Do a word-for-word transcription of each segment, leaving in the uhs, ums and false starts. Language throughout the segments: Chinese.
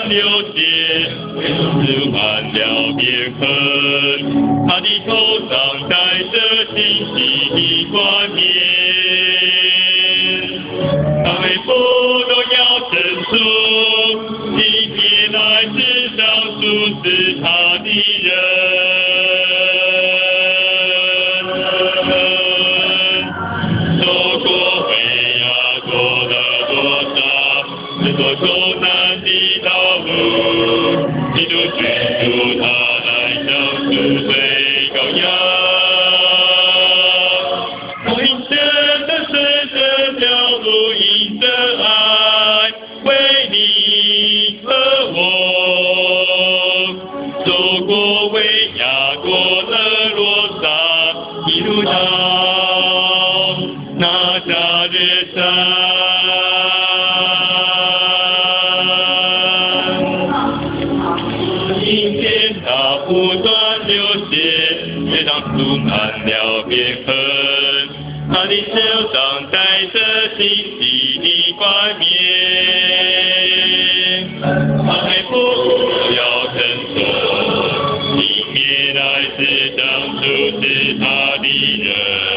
流血，流满了边痕。他的头上戴着荆棘的冠冕，他为父荣耀神主，今天来世上主是他的人。走过黑暗，过了多少，走过困难的道路，基督君主他来相助最高雅。我因真的顺着条路，因着爱为你和我，走过威亚，过了罗撒，一路到那加略山。今天他不断流血，血上涂满了边痕。他的手上戴着荆棘的冠冕，他还不要伸手，迎面来世上主是他的人。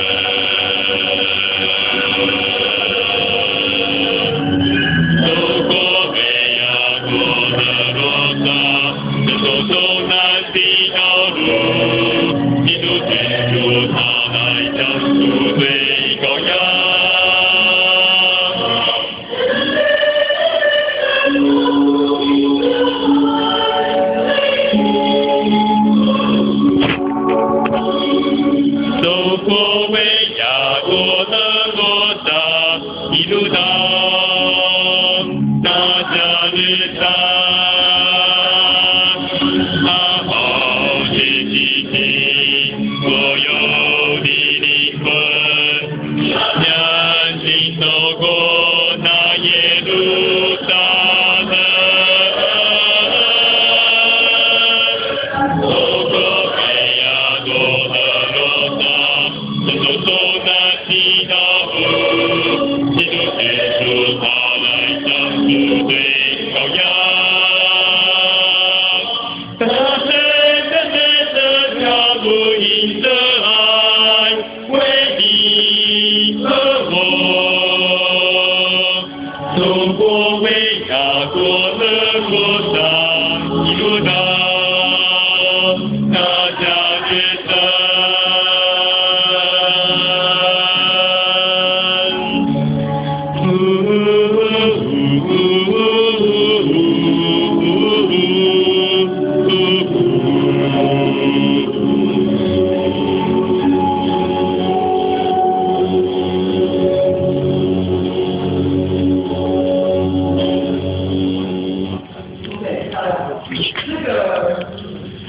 走过北亚，过了罗撒，走走南的道路，基督君主他来相助最高雅。走过威亚，过了罗撒，一路到那加略山。他好些激情，所有的灵魂，两心走过那耶路撒冷，走过北亚，过了罗撒，走走那西道路，基督君主他来相助最高雅。他真的在这条路，因着爱为你和我，走过威亚，过了罗撒，一路到那加略山。 这个